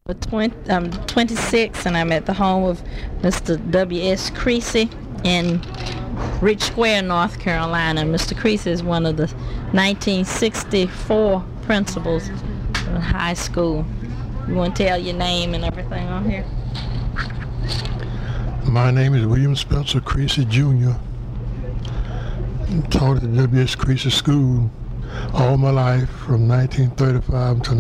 I'm 26 and I'm at the home of Mr. W.S. Creasy in Rich Square, North Carolina. Mr. Creasy is one of the 1964 principals of high school. You want to tell your name and everything on here? My name is William Spencer Creasy Jr. Taught at the W.S. Creasy School all my life from 1935 to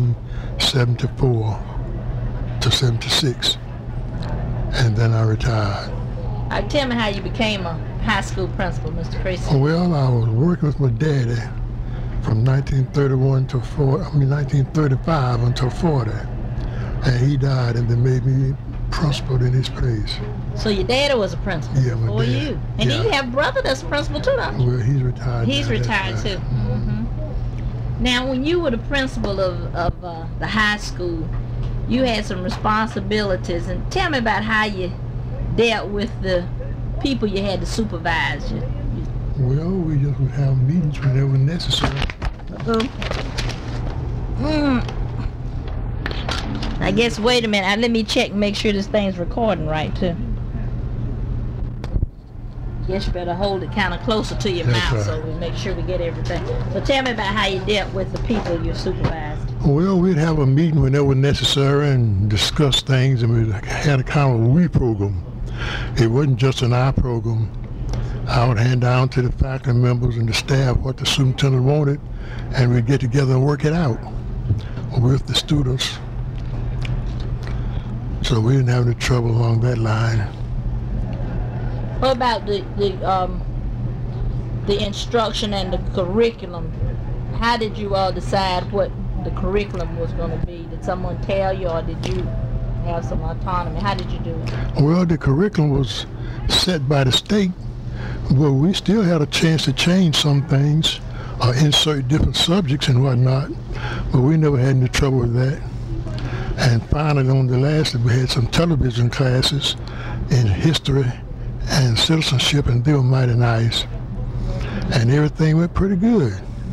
1974 to 76, and then I retired. Tell me how you became a high school principal, Mr. Creasy. Well, I was working with my daddy from 1931 to 1935 until 40, and he died, and they made me principal in his place. So your daddy was a principal before you, and then you have a brother that's a principal too, don't you? Well, he's retired. He's retired too. Now, when you were the principal of the high school, you had some responsibilities, and tell me about how you dealt with the people you had to supervise. Well, we just would have meetings whenever necessary. I guess, wait a minute, let me check and make sure this thing's recording right too. Guess you better hold it kind of closer to your mouth so we make sure we get everything. So tell me about how you dealt with the people you supervised. Well, we'd have a meeting whenever necessary and discuss things, and we had a kind of we program. It wasn't just an I program. I would hand down to the faculty members and the staff what the superintendent wanted, and we'd get together and work it out with the students. So we didn't have any trouble along that line. What about the instruction and the curriculum? How did you all decide what the curriculum was going to be? Did someone tell you, or did you have some autonomy? How did you do it? Well, the curriculum was set by the state, but we still had a chance to change some things, insert different subjects and whatnot, but we never had any trouble with that. And finally, on the last, we had some television classes in history and citizenship, and they were mighty nice. And everything went pretty good.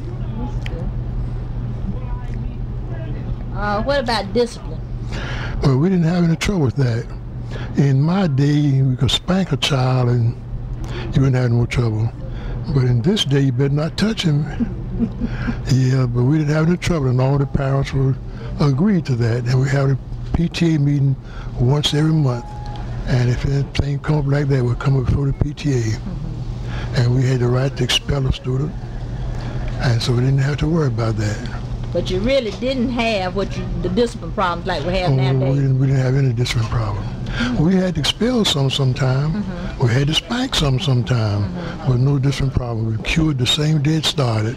What about discipline? Well, we didn't have any trouble with that. In my day, we could spank a child and you wouldn't have no trouble. But in this day, you better not touch him. Yeah, but we didn't have any trouble, and all the parents would agree to that. And we had a PTA meeting once every month. And if anything come up like that, we'd come up before the PTA. And we had the right to expel a student. And so we didn't have to worry about that. But you really didn't have the discipline problems like we have nowadays. We didn't have any discipline problem. We had to expel sometime. We had to spank sometime. But no discipline problem. We cured the same day it started.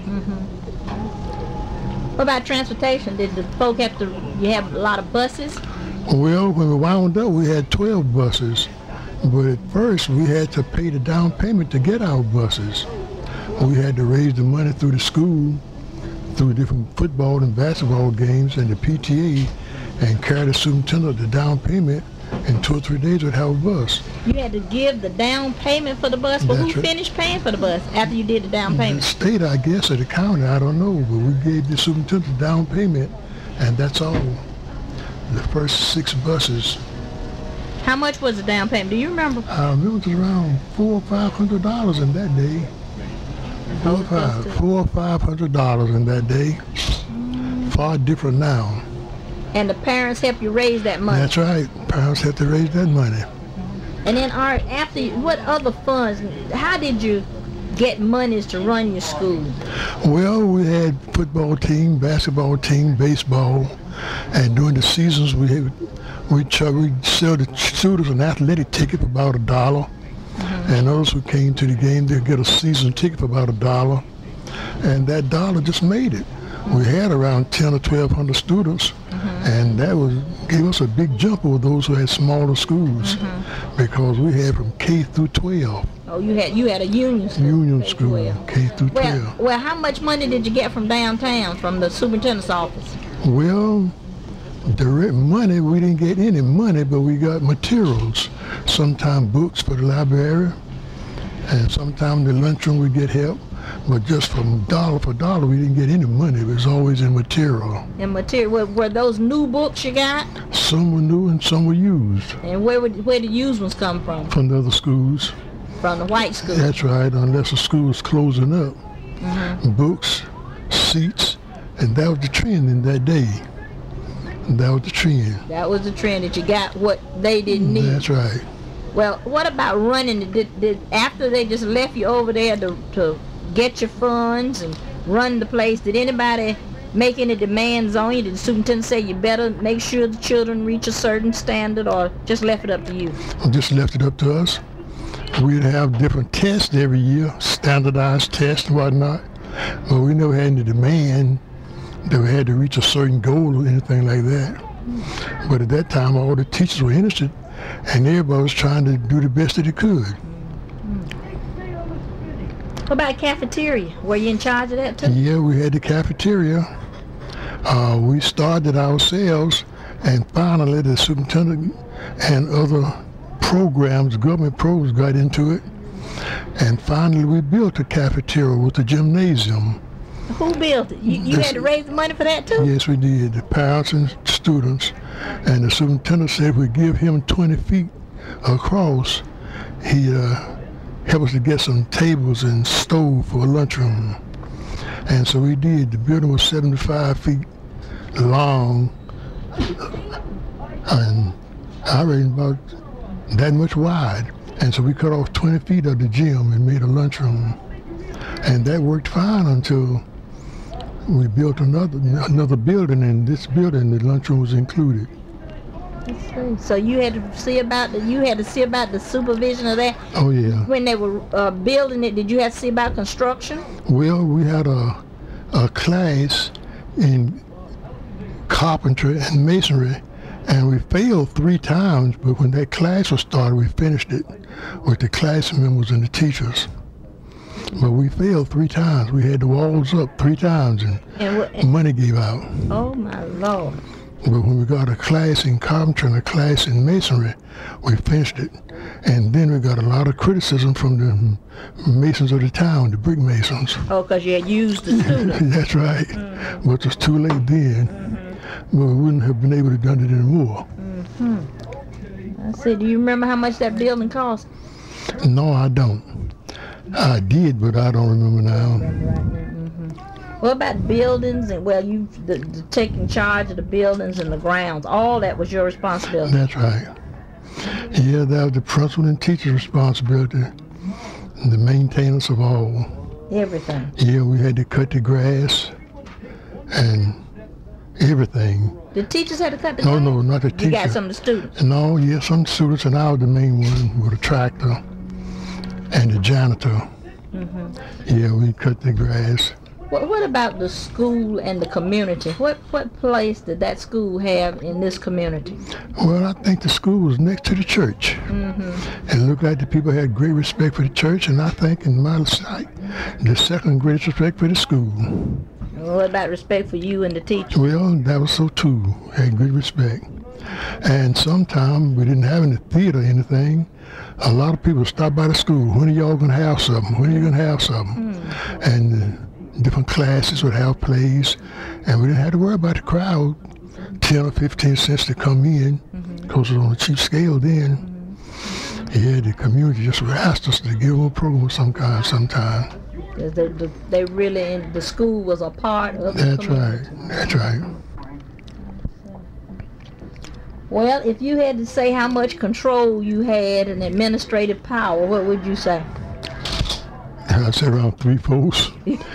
What about transportation? Did the folk you have a lot of buses? Well, when we wound up, we had 12 buses. But at first, we had to pay the down payment to get our buses. We had to raise the money through the school, through different football and basketball games, and the PTA, and carry the superintendent the down payment. In 2 or 3 days, we'd have a bus. You had to give the down payment for the bus, but who finished paying for the bus after you did the down payment? The state, I guess, or the county, I don't know, but we gave the superintendent the down payment, and that's all. The first 6 buses. How much was the down payment? Do you remember? I remember it was around $400 or $500 in that day. $400 or $500 in that day. Far different now. And the parents help you raise that money. That's right. Parents have to raise that money. And then, what other funds? How did you get monies to run your school? Well, we had football team, basketball team, baseball, and during the seasons we'd sell the students an athletic ticket for about $1. And those who came to the game, they'd get a season ticket for about $1. And that dollar just made it. We had around 10 or 1,200 students, and that gave us a big jump over those who had smaller schools, because we had from K through 12. Oh, you had a union school. Union school, K through 12. Well, how much money did you get from downtown, from the superintendent's office? Well, direct money, we didn't get any money, but we got materials. Sometimes books for the library, and sometimes the lunchroom we get help. but just from dollar for dollar, we didn't get any money. It was always in material. And material, were those new books you got? Some were new and some were used. And where the used ones come from? From the other schools. From the white school? That's right, unless the school was closing up. Books, seats, and that was the trend in that day. That was the trend. That was the trend, that you got what they didn't need. That's right. Well, what about running? Did after they just left you over there to get your funds and run the place, did anybody make any demands on you? Did the superintendent say you better make sure the children reach a certain standard, or just left it up to you? Just left it up to us. We'd have different tests every year, standardized tests and whatnot, but we never had any demand that we had to reach a certain goal or anything like that. But at that time, all the teachers were interested, and everybody was trying to do the best that they could. What about cafeteria? Were you in charge of that too? Yeah, we had the cafeteria. We started ourselves, and finally the superintendent and other programs, government programs, got into it. And finally we built a cafeteria with the gymnasium. Who built it? You had to raise the money for that too? Yes, we did. The parents and students. And the superintendent said if we give him 20 feet across, he help us to get some tables and stove for a lunchroom. And so we did. The building was 75 feet long, and I reckon about that much wide. And so we cut off 20 feet of the gym and made a lunchroom. And that worked fine until we built another building. In this building, the lunchroom was included. So you had to see about the supervision of that. Oh yeah. When they were building it, did you have to see about construction? Well, we had a class in carpentry and masonry, and we failed 3 times. But when that class was started, we finished it with the class members and the teachers. But we failed 3 times. We had the walls up 3 times, and money gave out. Oh my Lord. But when we got a class in carpentry and a class in masonry, we finished it. And then we got a lot of criticism from the masons of the town, the brick masons. Oh, because you had used the students. That's right. But it was too late then. But we wouldn't have been able to done it anymore. I said, do you remember how much that building cost? No, I don't. I did, but I don't remember now. What about buildings and, well, you taking charge of the buildings and the grounds, all that was your responsibility? That's right. Yeah, that was the principal and teacher's responsibility, the maintenance of all. Everything? Yeah, we had to cut the grass and everything. The teachers had to cut the grass? No, not the teachers. You got some of the students? No, yeah, some students, and I was the main one with a tractor and the janitor. Yeah, we cut the grass. What about the school and the community? What place did that school have in this community? Well, I think the school was next to the church. It looked like the people had great respect for the church, and I think in my sight, the second greatest respect for the school. What about respect for you and the teacher? Well, that was so too. Had good respect. And sometimes we didn't have any theater or anything. A lot of people stopped by the school. When are y'all going to have something? When are you going to have something? And different classes would have plays, and we didn't have to worry about the crowd. 10 or 15 cents to come in, because it was on a cheap scale then. Yeah, the community just asked us to give them a program of some kind sometime. They really, the school was a part of the community. That's right. Well, if you had to say how much control you had and administrative power, what would you say? I'd say around 3/4.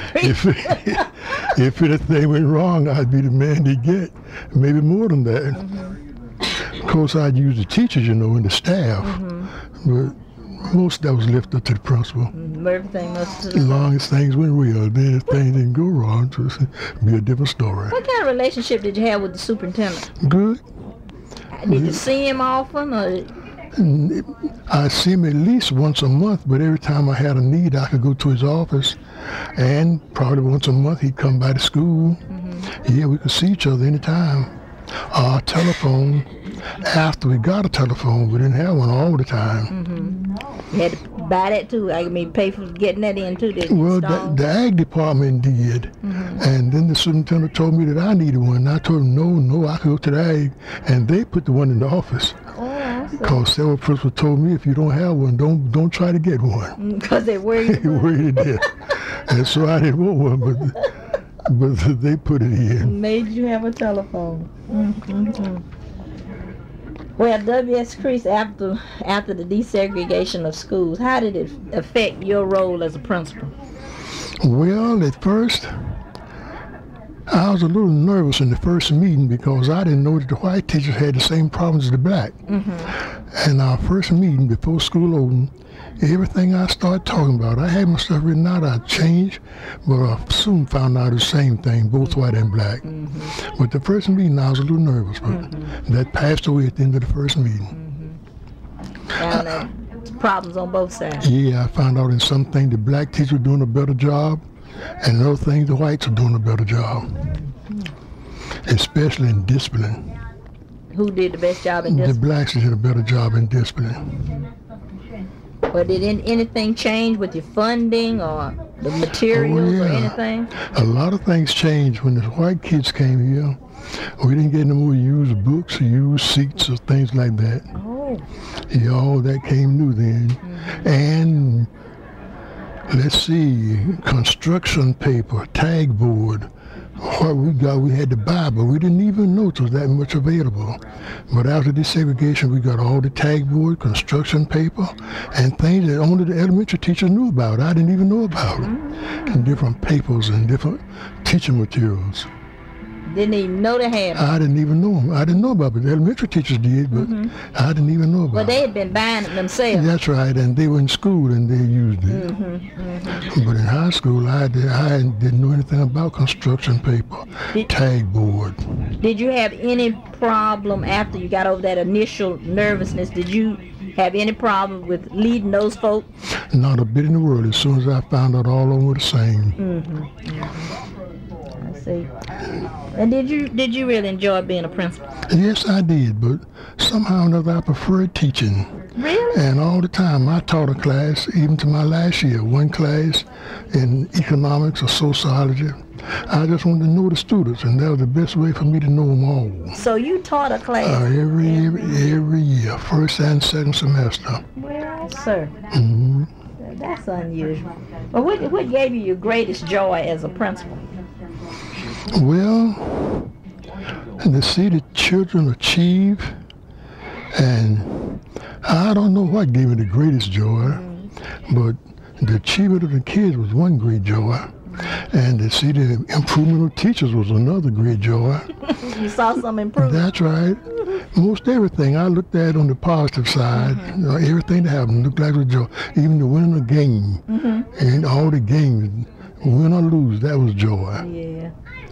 If anything went wrong, I'd be the man to get. Maybe more than that. Of course, I'd use the teachers, and the staff. But most of that was left up to the principal. Everything must. As long as things went well, then if things didn't go wrong, it would be a different story. What kind of relationship did you have with the superintendent? Good. Did you see him often, or? I see him at least once a month, but every time I had a need, I could go to his office, and probably once a month he'd come by the school. Yeah, we could see each other anytime. Telephone, After we got a telephone, we didn't have one all the time. You had to buy that too. I mean, pay for getting that in too. Well, the ag department did. And then the superintendent told me that I needed one. And I told him, no, I could go to the ag. And they put the one in the office. Because several principals told me, if you don't have one, don't try to get one. Because they worried. They worried to death. And so I didn't want one, but they put it in. Made you have a telephone. Well, W.S. Crease, after the desegregation of schools, how did it affect your role as a principal? Well, at first, I was a little nervous in the first meeting because I didn't know that the white teachers had the same problems as the black. And our first meeting before school opened, everything I started talking about, I had my stuff written out, I changed, but I soon found out the same thing, both white and black. But the first meeting, I was a little nervous, but that passed away at the end of the first meeting. Found that problems on both sides. Yeah, I found out in some things the black teachers were doing a better job, and in other things the whites are doing a better job, especially in discipline. Who did the best job in discipline? The blacks did a better job in discipline. But did anything change with your funding or the materials or anything? A lot of things changed when the white kids came here. We didn't get no more used books or used seats or things like that. Yeah, all that came new then. And let's see, construction paper, tag board. What we got, we had to buy, but we didn't even know it was that much available. But after desegregation, we got all the tag board, construction paper, and things that only the elementary teachers knew about. I didn't even know about it. And different papers and different teaching materials. Didn't even know they had them. I didn't even know them. I didn't know about it. The elementary teachers did, but I didn't even know about it. But they had been buying it themselves. That's right, and they were in school and they used it. But in high school, I didn't know anything about construction paper, tag board. Did you have any problem after you got over that initial nervousness? Did you have any problem with leading those folks? Not a bit in the world. As soon as I found out all of them were the same. I see. And did you really enjoy being a principal? Yes, I did, but somehow or another I preferred teaching. Really? And all the time I taught a class, even to my last year, one class in economics or sociology. I just wanted to know the students, and that was the best way for me to know them all. So you taught a class? Every year, first and second semester. Well, sir. That's unusual. But what gave you your greatest joy as a principal? Well, to see the children achieve, and I don't know what gave me the greatest joy, but the achievement of the kids was one great joy, and to see the improvement of teachers was another great joy. You saw some improvement? That's right. Most everything I looked at on the positive side, everything that happened looked like a joy. Even the winning a game, and all the games, win or lose, that was joy. Yeah.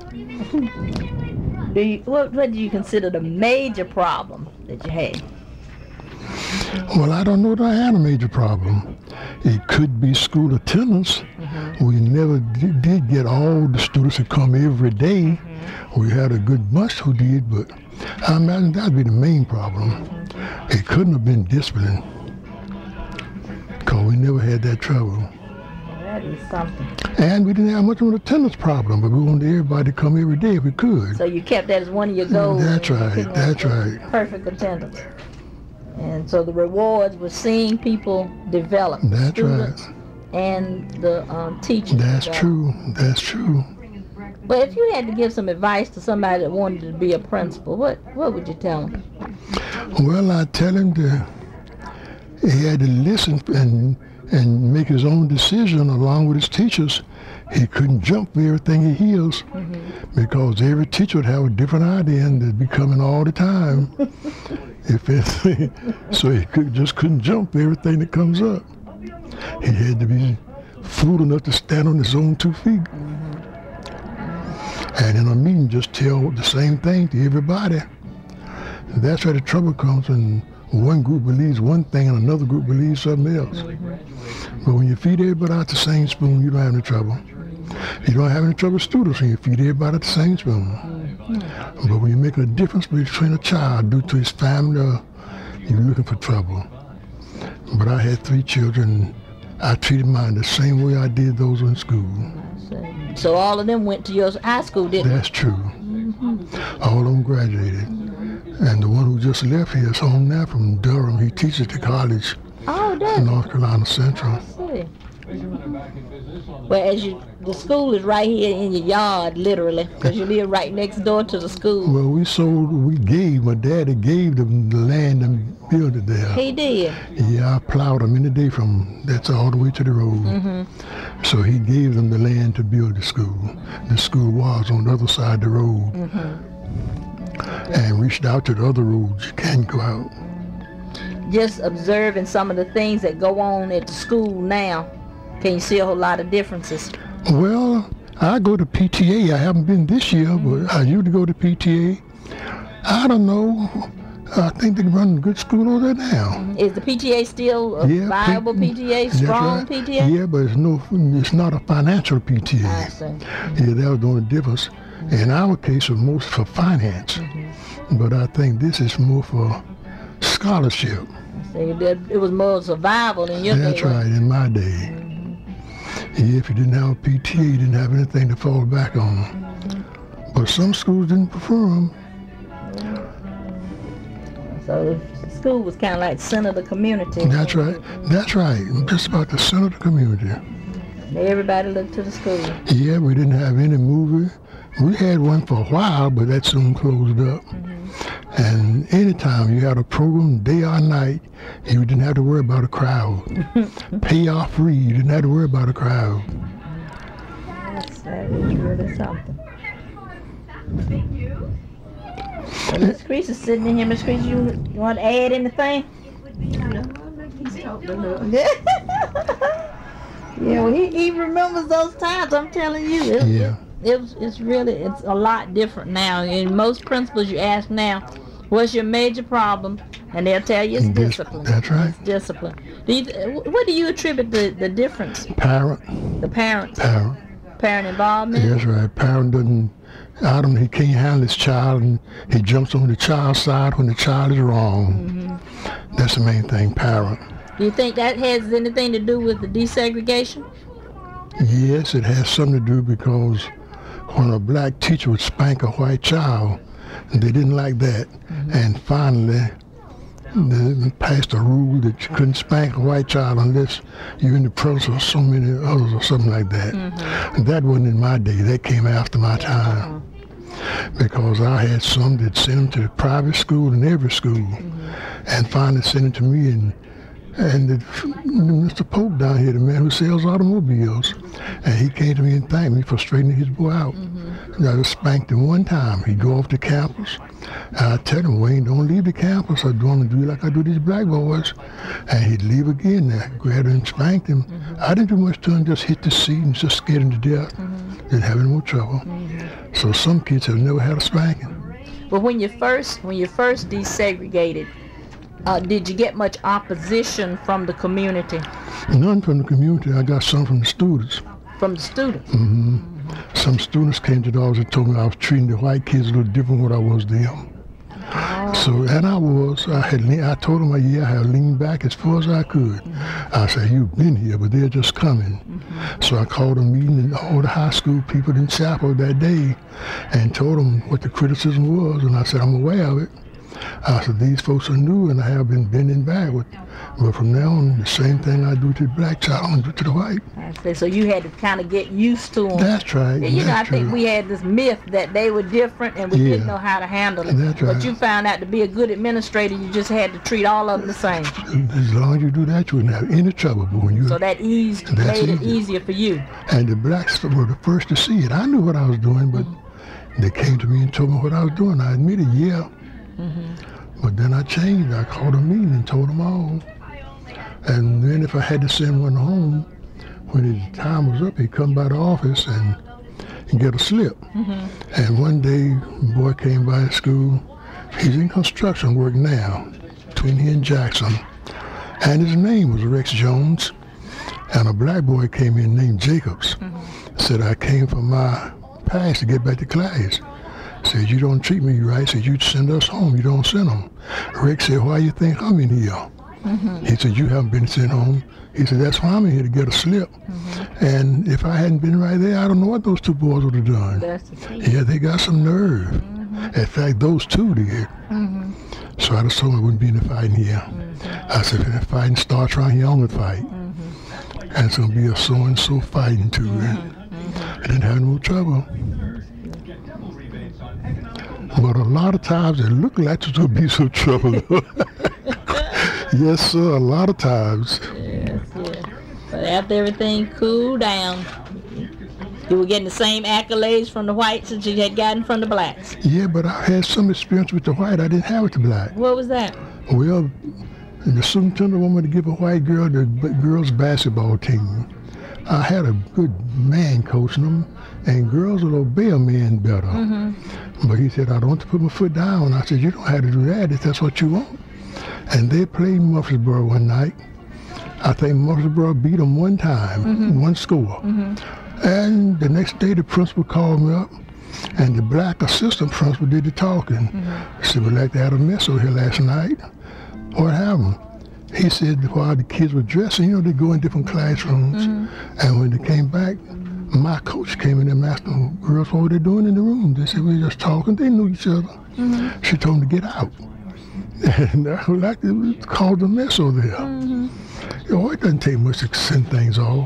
What do you consider the major problem that you had? Well, I don't know that I had a major problem. It could be school attendance. We never did get all the students to come every day. We had a good bunch who did, but I imagine that would be the main problem. It couldn't have been discipline, because we never had that trouble. That is something. And we didn't have much of an attendance problem, but we wanted everybody to come every day if we could. So you kept that as one of your goals. That's right, that's right. Perfect attendance. And so the rewards were seeing people develop. That's students right. And the teachers. That's true, that's true. But if you had to give some advice to somebody that wanted to be a principal, what would you tell them? Well, I'd tell him he had to listen and make his own decision along with his teachers. He couldn't jump for everything he hears, because every teacher would have a different idea and they'd be coming all the time. So he couldn't jump for everything that comes up. He had to be fool enough to stand on his own 2 feet. And in a meeting, just tell the same thing to everybody. And that's where the trouble comes, when one group believes one thing and another group believes something else. But when you feed everybody out the same spoon, you don't have any trouble. You don't have any trouble with students when you feed everybody out the same spoon. But when you make a difference between a child due to his family, you're looking for trouble. But I had 3 children. I treated mine the same way I did those in school. So all of them went to your high school, didn't they? That's true. All of them graduated. And the one who just left here is home now from Durham. He teaches at the college in North Carolina Central. I see. Well, the school is right here in your yard, literally, because you live right next door to the school. Well, my daddy gave them the land and built it there. He did? Yeah, I plowed them in the day that's all the way to the road. So he gave them the land to build the school. The school was on the other side of the road. And reached out to the other roads. You can't go out. Just observing some of the things that go on at the school now, can you see a whole lot of differences? Well, I go to PTA. I haven't been this year, but I used to go to PTA. I don't know. I think they run a good school over there now. Is the PTA still a viable PTA, strong PTA? Yeah, but it's not a financial PTA. I see. Yeah, that was the only difference. In our case, it was most for finance. But I think this is more for scholarship. It was more survival in your day. That's right, in my day. Yeah, if you didn't have a PTA, you didn't have anything to fall back on. But some schools didn't prefer them. So the school was kind of like the center of the community. That's right. That's right. Just about the center of the community. Everybody looked to the school. Yeah, we didn't have any movie. We had one for a while, but that soon closed up. And anytime you had a program, day or night, you didn't have to worry about a crowd. Pay off free, you didn't have to worry about a crowd. That is really something. So Miss Crease is sitting in here. Miss Crease, you want to add anything? Yeah, well, he remembers those times, I'm telling you. It's a lot different now. In most principals you ask now, what's your major problem? And they'll tell you it's discipline. That's right. It's discipline. What do you attribute the difference? Parent. The parents. Parent involvement? That's right. Parent he can't handle his child, and he jumps on the child's side when the child is wrong. That's the main thing, parent. Do you think that has anything to do with the desegregation? Yes, it has something to do, because when a black teacher would spank a white child, they didn't like that. And finally, they passed a rule that you couldn't spank a white child unless you're in the presence of so many others or something like that. And that wasn't in my day. That came after my time. Because I had some that sent them to the private school and every school. And finally sent it to me, and Mr. Pope down here, the man who sells automobiles, and he came to me and thanked me for straightening his boy out. And I just spanked him one time. He'd go off the campus, and I'd tell him, Wayne, don't leave the campus. I don't do like I do these black boys. And he'd leave again. And I grabbed him and spanked him. I didn't do much to him, just hit the seat and just scared him to death. Didn't have any more trouble. So some kids have never had a spanking. But when you first desegregated, did you get much opposition from the community? None from the community. I got some from the students. From the students? Some students came to the office and told me I was treating the white kids a little different than what I was them. So, and I told them, I had leaned back as far as I could. I said, you've been here, but they're just coming. So I called a meeting, and all the high school people in Chapel that day, and told them what the criticism was, and I said, I'm aware of it. I said, these folks are new, and I have been bending backward. But from now on, the same thing I do to the black child, I'm going to do to the white. I see. So you had to kind of get used to them. That's right. I think we had this myth that they were different, and we didn't know how to handle it. That's right. But you found out to be a good administrator, you just had to treat all of them the same. As long as you do that, you wouldn't have any trouble. But when so that made it easier for you. And the blacks were the first to see it. I knew what I was doing, but they came to me and told me what I was doing. I admitted, But then I changed. I called a meeting and told them all. And then if I had to send one home, when his time was up, he'd come by the office and get a slip. And one day, a boy came by the school. He's in construction work now, between here and Jackson. And his name was Rex Jones. And a black boy came in named Jacobs. Said, I came from my past to get back to class. Said, you don't treat me right. Said, you send us home. You don't send them. Rick said, why you think I'm in here? He said, you haven't been sent home. He said, that's why I'm in here, to get a slip. And if I hadn't been right there, I don't know what those two boys would have done. That's the thing. Yeah, they got some nerve. In fact, those two did. So I just told them I wouldn't be in the fighting here. I said, if the fighting starts around here, I'm going to fight. And it's going to be a so-and-so fighting too. I didn't have no trouble. But a lot of times it looked like there's going to be some trouble. Yes, sir, a lot of times. Yes. But after everything cooled down, you were getting the same accolades from the whites as you had gotten from the blacks. Yeah, but I had some experience with the white I didn't have with the black. What was that? Well, the superintendent wanted to give a white girl the girls' basketball team. I had a good man coaching them, and girls would obey a man better. But he said, I don't want to put my foot down. I said, you don't have to do that if that's what you want. And they played Murfreesboro one night. I think Murfreesboro beat them one time, one score. And the next day the principal called me up, and the black assistant principal did the talking. He said, we like to have a mess over here last night. What happened? He said while the kids were dressing, they go in different classrooms. And when they came back, my coach came in and asked them, girls, what were they doing in the room? They said, we were just talking. They knew each other. She told them to get out. And I would like to call the mess over there. It doesn't take much to send things off.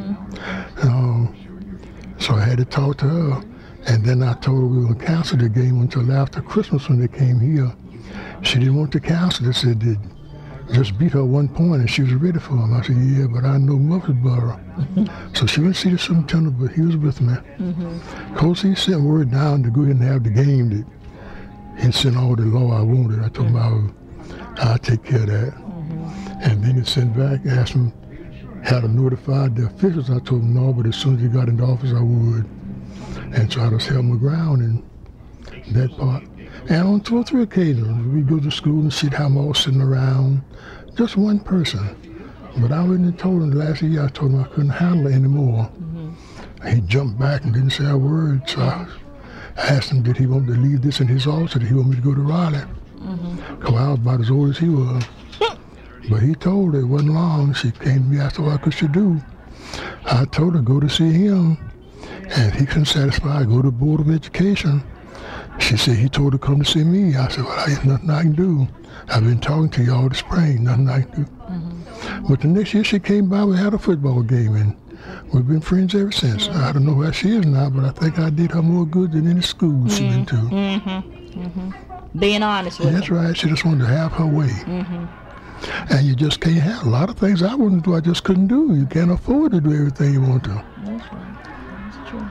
So I had to talk to her. And then I told her we were going to cancel the game until after Christmas when they came here. She didn't want to cancel it. She said they just beat her 1 point and she was ready for him. I said, yeah, but I know Murfreesboro. So she went to see the superintendent, but he was with me. Coach, he sent word down to go ahead and have the game that he sent all the law I wanted. I told him I'll take care of that. And then he sent back, asked him how to notify the officials. I told him no, but as soon as he got into office, I would. And so I just held my ground in that part. And on 2 or 3 occasions, we go to school and see how I'm all sitting around, just one person. But I went and told him last year, I told him I couldn't handle it anymore. He jumped back and didn't say a word. So I asked him, did he want to leave this in his office, or did he want me to go to Raleigh? Because I was about as old as he was. But he told her it wasn't long. She came to me, asked her what could she do. I told her go to see him. And if he couldn't satisfy, go to the Board of Education. She said he told her to come to see me. I said, well, there's nothing I can do. I've been talking to you all this spring, nothing I can do. But the next year she came by, we had a football game, and we've been friends ever since. I don't know where she is now, but I think I did her more good than any school she went to. Being honest with her. That's right. She just wanted to have her way. And you just can't have a lot of things I wanted to do, I just couldn't do. You can't afford to do everything you want to. That's right. That's true.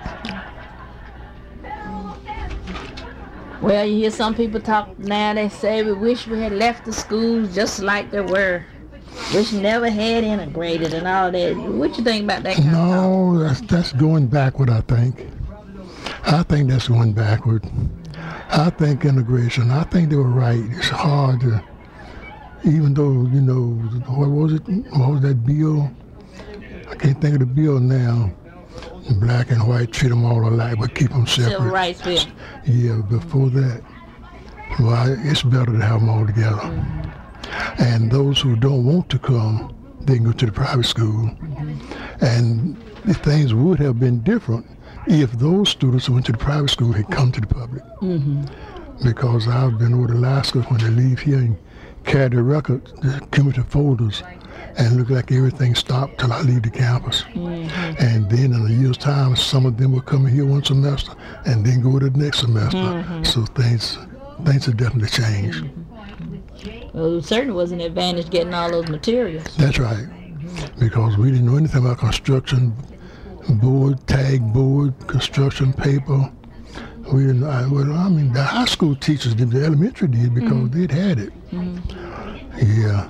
Well, you hear some people talk now, they say we wish we had left the schools just like they were. Wish never had integrated and all that. What you think about that kind of talk? No, that's going backward, I think. I think that's going backward. I think integration, I think they were right. It's hard to, even though, what was that bill? I can't think of the bill now. Black and white, treat them all alike, but keep them separate. Civil rights bill. Yeah, before that. Well, it's better to have them all together. And those who don't want to come, they can go to the private school. And things would have been different if those students who went to the private school had come to the public. Because I've been over to Alaska when they leave here and carry the records, the cumulative folders, and look like everything stopped till I leave the campus. And then in a year's time, some of them will come here one semester and then go to the next semester. So things have definitely changed. Well, it certainly was an advantage getting all those materials. That's right. Because we didn't know anything about construction board, tag board, construction paper. We didn't, the high school teachers did, the elementary did, because they'd had it. Yeah.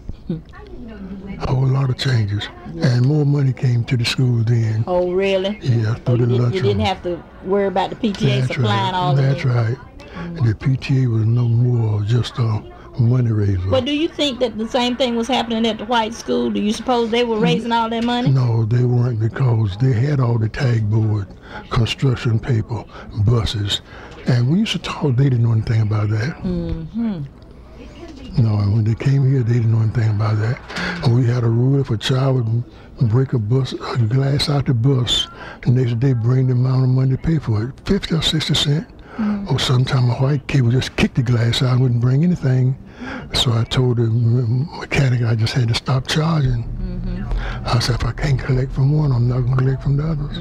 A whole lot of changes. And more money came to the school then. Oh, really? Yeah, through the lunchroom. You didn't have to worry about the PTA supplying all of it. That's right. The PTA was no more just a money raiser. But do you think that the same thing was happening at the white school? Do you suppose they were raising all that money? No, they weren't, because they had all the tag board, construction paper, buses. And we used to talk, they didn't know anything about that. Mm-hmm. No, and when they came here, they didn't know anything about that. And we had a rule: if a child would break a glass out the bus, the next day bring the amount of money to pay for it, 50 or 60 cents. Or sometime a white kid would just kick the glass out and wouldn't bring anything. So I told the mechanic I just had to stop charging. I said, if I can't collect from one, I'm not going to collect from the others.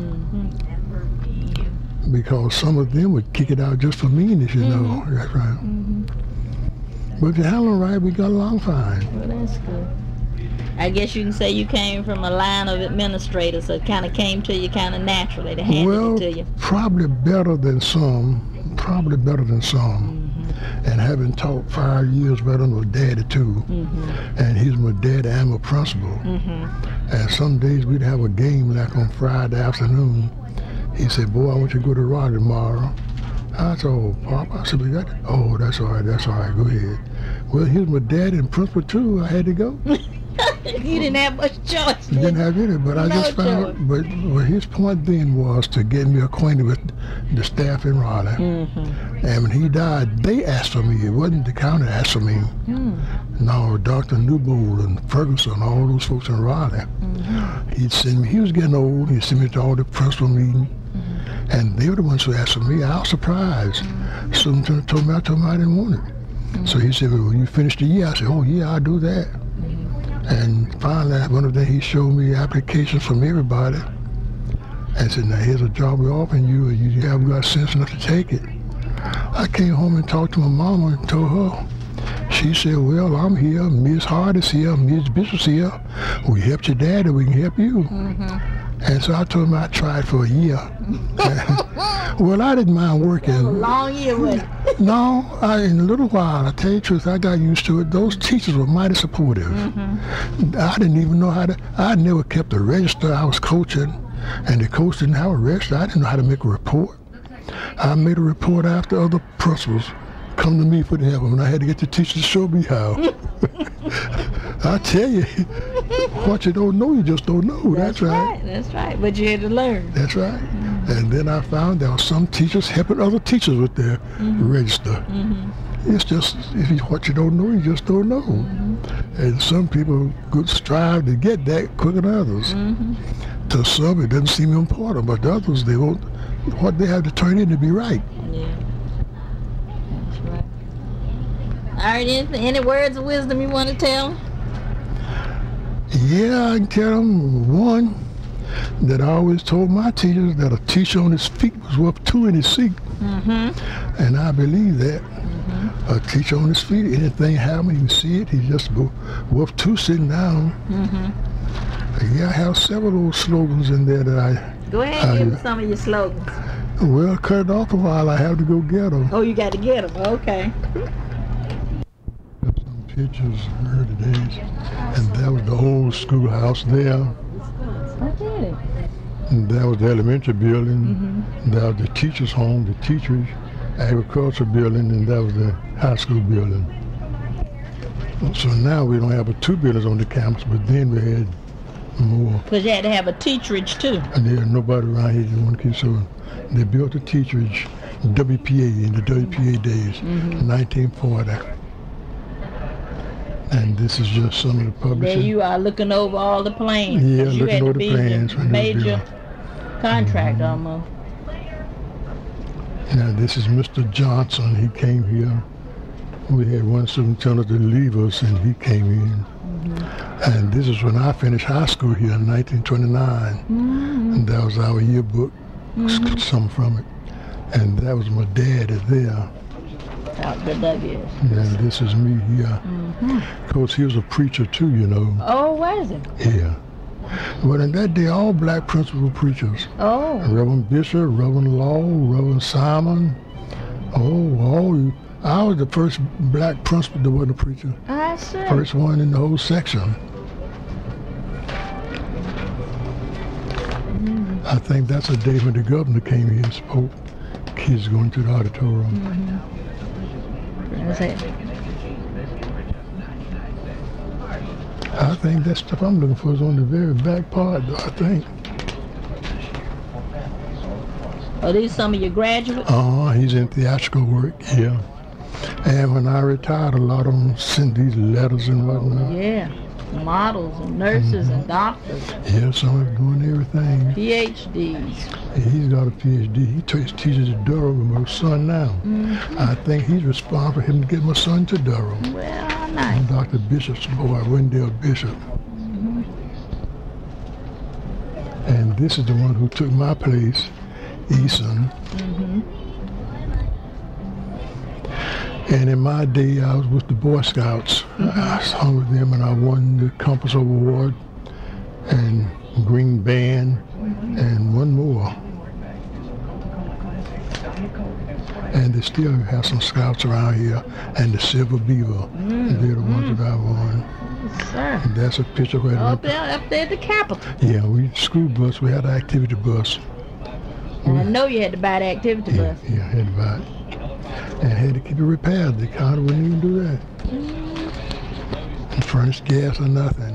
Because some of them would kick it out just for meanness, you know. That's right. But if you handle it right, we got along fine. Well, that's good. I guess you can say you came from a line of administrators, so it kind of came to you kind of naturally. They handed it to you. Probably better than some. Probably better than some. And having taught 5 years better than my daddy too. And he's my daddy and my principal. And some days we'd have a game like on Friday afternoon. He said, boy, I want you to go to Raleigh tomorrow. I said, oh, Pop, I said, oh, that's all right, go ahead. Well, he was my daddy and principal too. I had to go. You didn't have much choice. Didn't have any, but I just found. But his point then was to get me acquainted with the staff in Raleigh. And when he died, they asked for me. It wasn't the county that asked for me. No, Dr. Newbold and Ferguson, all those folks in Raleigh. He'd send me. He was getting old. He'd send me to all the principal meetings, and they were the ones who asked for me. I was surprised. Someone told me I didn't want it. So he said, well, when you finish the year, I said, oh yeah, I'll do that. And finally, one of them, he showed me applications from everybody and said, now here's a job we're offering you, and you haven't got sense enough to take it. I came home and talked to my mama and told her. She said, well, I'm here, Ms. Hart is here, Ms. Bishop's here. We helped your daddy, we can help you. And so I told him I tried for a year. Well, I didn't mind working. A long year with it. No, in a little while, I tell you the truth, I got used to it. Those teachers were mighty supportive. I didn't even know how to, I never kept a register. I was coaching, and the coach didn't have a register. I didn't know how to make a report. I made a report after other principals come to me for the help, and I had to get the teachers to show me how. I tell you, what you don't know, you just don't know. That's right. That's right. But you had to learn. That's right. And then I found there were some teachers helping other teachers with their register. It's just, what you don't know, you just don't know. And some people could strive to get that quicker than others. To some, it doesn't seem important, but to others, they won't, what they have to turn in to be right. Yeah. That's right. All right, any words of wisdom you want to tell? Yeah, I can tell them one, that I always told my teachers that a teacher on his feet was worth two in his seat. And I believe that. A teacher on his feet, anything happen, you see it, he's just worth two sitting down. Yeah, I have several of those slogans in there that I... Go ahead and give me some of your slogans. Well, cut it off a while, I have to go get them. Oh, you got to get them, okay. Some pictures in early days, and that was the old schoolhouse there. Okay. And that was the elementary building. That was the teacher's home, the teachers' agriculture building, and that was the high school building. So now we don't have two buildings on the campus, but then we had more. Because you had to have a teacherage too. And there was nobody around here that wanted to keep, so they built a teacherage, WPA, in the WPA days, 1940. And this is just some of the publishing. There you are looking over all the planes. Yeah, you looking over the planes. Major contract almost. Now this is Mr. Johnson. He came here. We had one superintendent to leave us, and he came in. And this is when I finished high school here in 1929. And that was our yearbook, some from it. And that was my daddy there. Out the W's. And this is me here. Of course, he was a preacher too, you know. Oh, was it? Yeah. But in that day, all black principal preachers. Oh. Reverend Bishop, Reverend Law, Reverend Simon. Oh, I was the first black principal that wasn't a preacher. I see. First one in the whole section. I think that's the day when the governor came here and spoke. Kids going to the auditorium. That's it. I think that stuff I'm looking for is on the very back part, though, I think. Are these some of your graduates? He's in theatrical work, yeah. And when I retired, a lot of them sent these letters and whatnot. Yeah, models and nurses and doctors. Yeah, some are doing everything. PhDs. He's got a PhD. He teaches at Durham with my son now. I think he's responsible for him to get my son to Durham. Well, nice. Dr. Bishop's boy, Wendell Bishop. And this is the one who took my place, Eason. And in my day, I was with the Boy Scouts. I hung with them and I won the Compass Award and Green Band and one more. And they still have some scouts around here, and the Silver Beaver. They're the ones that I won. Yes, sir. And that's a picture where Up there at the Capitol. yeah, school bus, we had an activity bus. And I know you had to buy the activity bus. Yeah, I had to buy it. And I had to keep it repaired. The county wouldn't even do that. And furnace gas or nothing.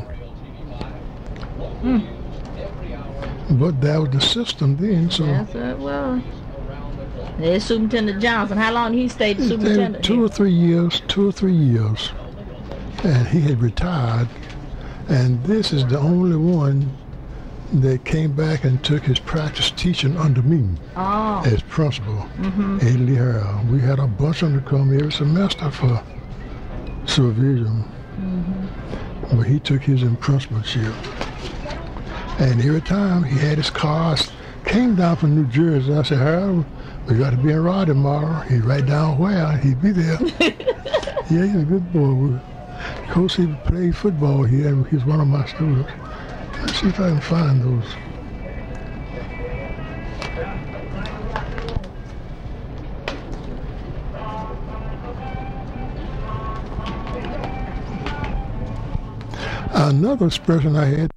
But that was the system then, so. That's what it was. There's Superintendent Johnson. How long he stayed superintendent? 2 or 3 years, 2 or 3 years. And he had retired. And this is the only one that came back and took his practice teaching under me as principal, Ed Lee Harold. We had a bunch of them to come every semester for supervision. But he took his in principalship. And every time he had his cars, came down from New Jersey. I said, Harold, we got to be in Raleigh tomorrow. He'd write down where, he'd be there. Yeah, he's a good boy. Of course, he played football here, and he's one of my students. Let's see if I can find those. Another expression I had